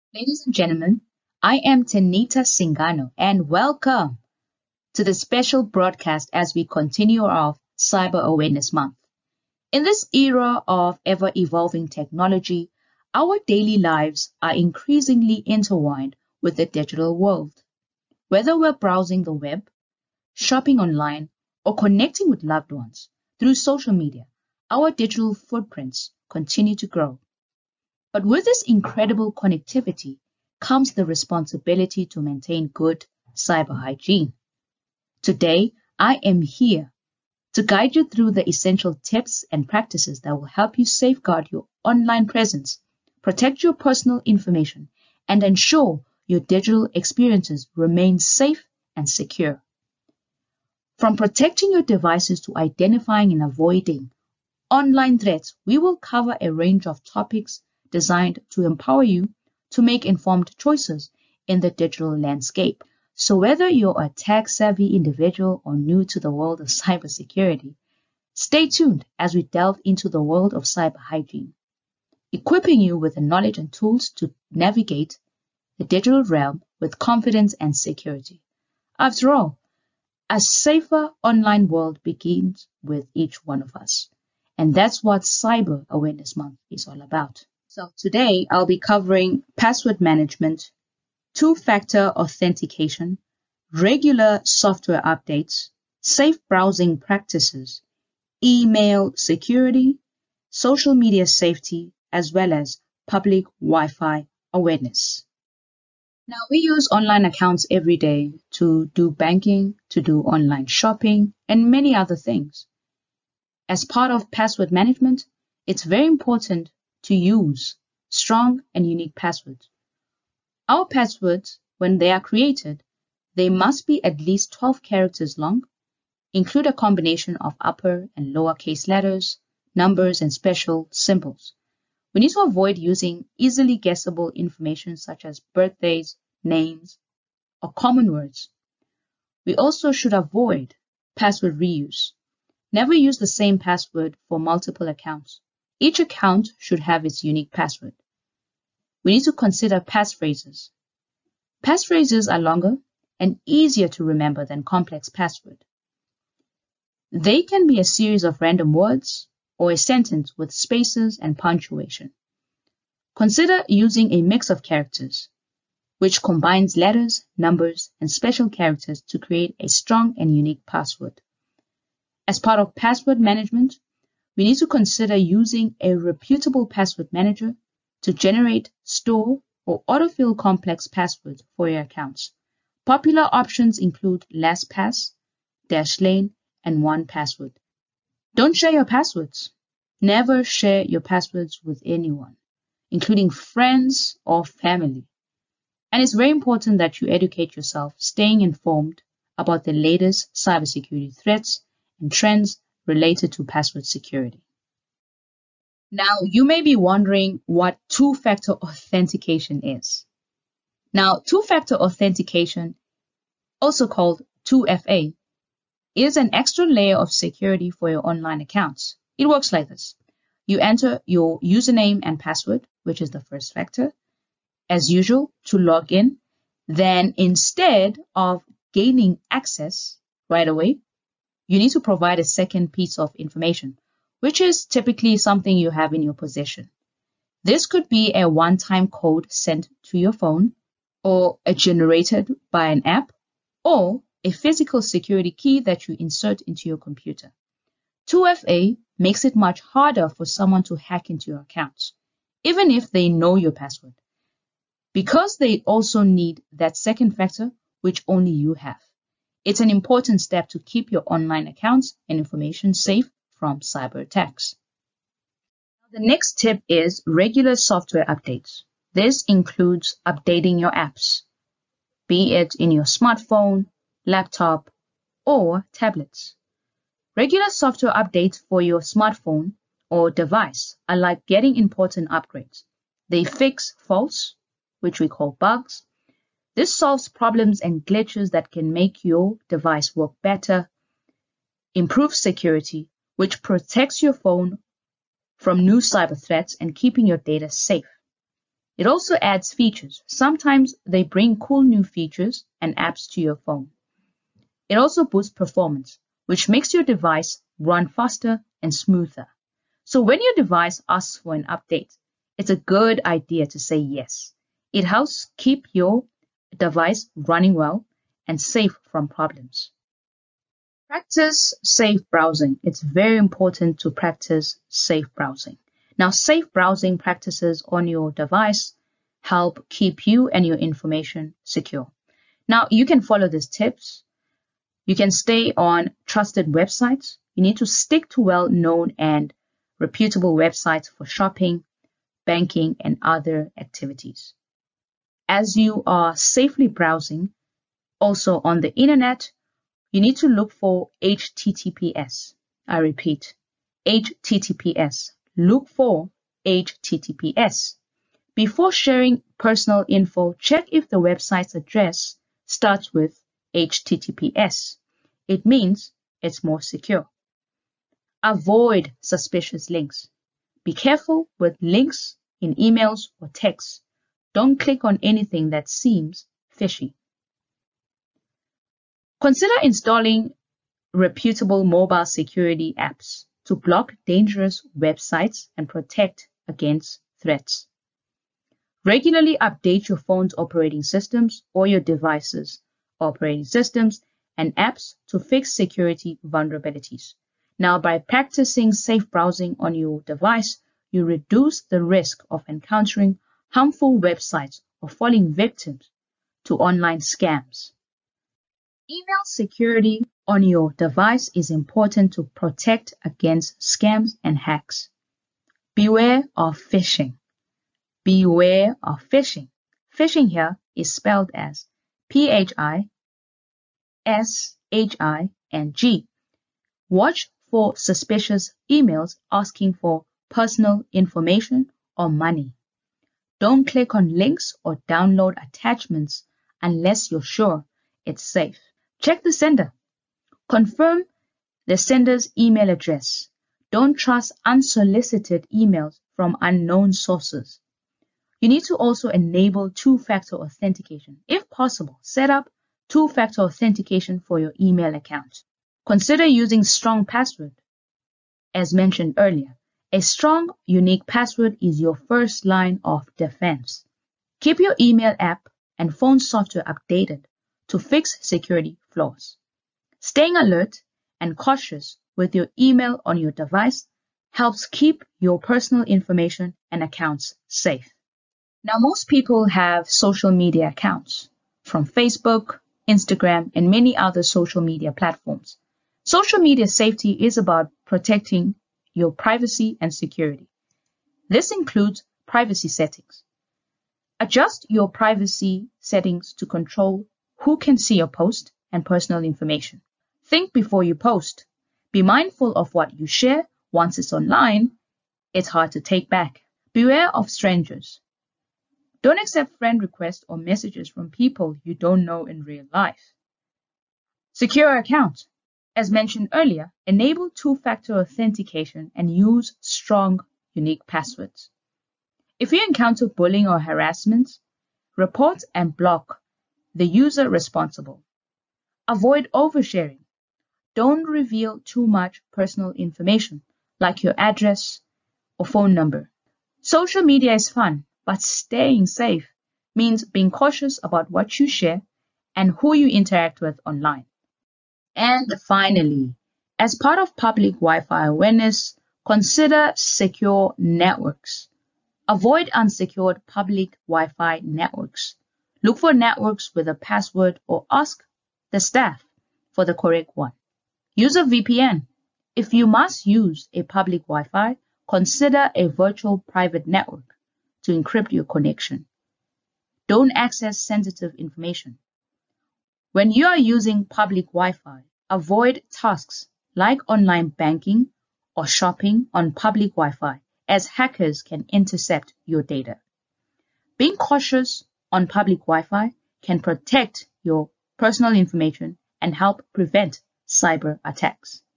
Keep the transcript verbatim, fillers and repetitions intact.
Ladies and gentlemen, I am Tanita Singano and welcome to the special broadcast as we continue our Cyber Awareness Month. In this era of ever-evolving technology, our daily lives are increasingly intertwined with the digital world. Whether we're browsing the web, shopping online, or connecting with loved ones through social media, our digital footprints continue to grow. But with this incredible connectivity comes the responsibility to maintain good cyber hygiene. Today, I am here to guide you through the essential tips and practices that will help you safeguard your online presence, protect your personal information, and ensure your digital experiences remain safe and secure. From protecting your devices to identifying and avoiding online threats, we will cover a range of topics designed to empower you to make informed choices in the digital landscape. So whether you're a tech-savvy individual or new to the world of cybersecurity, stay tuned as we delve into the world of cyber hygiene, equipping you with the knowledge and tools to navigate the digital realm with confidence and security. After all, a safer online world begins with each one of us. And that's what Cyber Awareness Month is all about. So today I'll be covering password management, two-factor authentication, regular software updates, safe browsing practices, email security, social media safety, as well as public Wi-Fi awareness. Now, we use online accounts every day to do banking, to do online shopping, and many other things. As part of password management, it's very important to use strong and unique passwords. Our passwords, when they are created, they must be at least twelve characters long, include a combination of upper and lowercase letters, numbers, and special symbols. We need to avoid using easily guessable information such as birthdays, names, or common words. We also should avoid password reuse. Never use the same password for multiple accounts. Each account should have its unique password. We need to consider passphrases. Passphrases are longer and easier to remember than complex passwords. They can be a series of random words or a sentence with spaces and punctuation. Consider using a mix of characters, which combines letters, numbers, and special characters to create a strong and unique password. As part of password management, we need to consider using a reputable password manager to generate, store, or autofill complex passwords for your accounts. Popular options include LastPass, Dashlane, and one password. Don't share your passwords. Never share your passwords with anyone, including friends or family. And it's very important that you educate yourself, staying informed about the latest cybersecurity threats and trends related to password security. Now, you may be wondering what two-factor authentication is. Now, two-factor authentication, also called two F A, is an extra layer of security for your online accounts. It works like this. You enter your username and password, which is the first factor, as usual, to log in. Then instead of gaining access right away, you need to provide a second piece of information, which is typically something you have in your possession. This could be a one-time code sent to your phone, or a generated by an app, or a physical security key that you insert into your computer. two F A makes it much harder for someone to hack into your accounts, even if they know your password, because they also need that second factor, which only you have. It's an important step to keep your online accounts and information safe from cyber attacks. The next tip is regular software updates. This includes updating your apps, be it in your smartphone, laptop, or tablets. Regular software updates for your smartphone or device are like getting important upgrades. They fix faults, which we call bugs. This solves problems and glitches that can make your device work better, improve security, which protects your phone from new cyber threats and keeping your data safe. It also adds features. Sometimes they bring cool new features and apps to your phone. It also boosts performance, which makes your device run faster and smoother. So when your device asks for an update, it's a good idea to say yes. It helps keep your device running well and safe from problems. Practice safe browsing. It's very important to practice safe browsing. Now, safe browsing practices on your device help keep you and your information secure. Now, you can follow these tips. You can stay on trusted websites. You need to stick to well-known and reputable websites for shopping, banking, and other activities. As you are safely browsing, also on the internet, you need to look for H T T P S. I repeat, H T T P S. Look for H T T P S. Before sharing personal info, check if the website's address starts with H T T P S. It means it's more secure. Avoid suspicious links. Be careful with links in emails or texts. Don't click on anything that seems fishy. Consider installing reputable mobile security apps to block dangerous websites and protect against threats. Regularly update your phone's operating systems or your device's operating systems and apps to fix security vulnerabilities. Now, by practicing safe browsing on your device, you reduce the risk of encountering harmful websites or falling victim to online scams. Email security on your device is important to protect against scams and hacks. Beware of phishing. Beware of phishing. Phishing here is spelled as P H I S H I N G. Watch for suspicious emails asking for personal information or money. Don't click on links or download attachments unless you're sure it's safe. Check the sender. Confirm the sender's email address. Don't trust unsolicited emails from unknown sources. You need to also enable two-factor authentication. If possible, set up two-factor authentication for your email account. Consider using strong password. As mentioned earlier, a strong, unique password is your first line of defense. Keep your email app and phone software updated to fix security flaws. Staying alert and cautious with your email on your device helps keep your personal information and accounts safe. Now, most people have social media accounts from Facebook, Instagram, and many other social media platforms. Social media safety is about protecting your privacy and security. This includes privacy settings. Adjust your privacy settings to control who can see your post and personal information. Think before you post. Be mindful of what you share. Once it's online, it's hard to take back. Beware of strangers. Don't accept friend requests or messages from people you don't know in real life. Secure account. As mentioned earlier, enable two-factor authentication and use strong, unique passwords. If you encounter bullying or harassment, report and block the user responsible. Avoid oversharing. Don't reveal too much personal information, like your address or phone number. Social media is fun, but staying safe means being cautious about what you share and who you interact with online. And finally, as part of public Wi-Fi awareness, consider secure networks. Avoid unsecured public Wi-Fi networks. Look for networks with a password or ask the staff for the correct one. Use a V P N. If you must use a public Wi-Fi, consider a virtual private network to encrypt your connection. Don't access sensitive information. When you are using public Wi-Fi, avoid tasks like online banking or shopping on public Wi-Fi, as hackers can intercept your data. Being cautious on public Wi-Fi can protect your personal information and help prevent cyber attacks.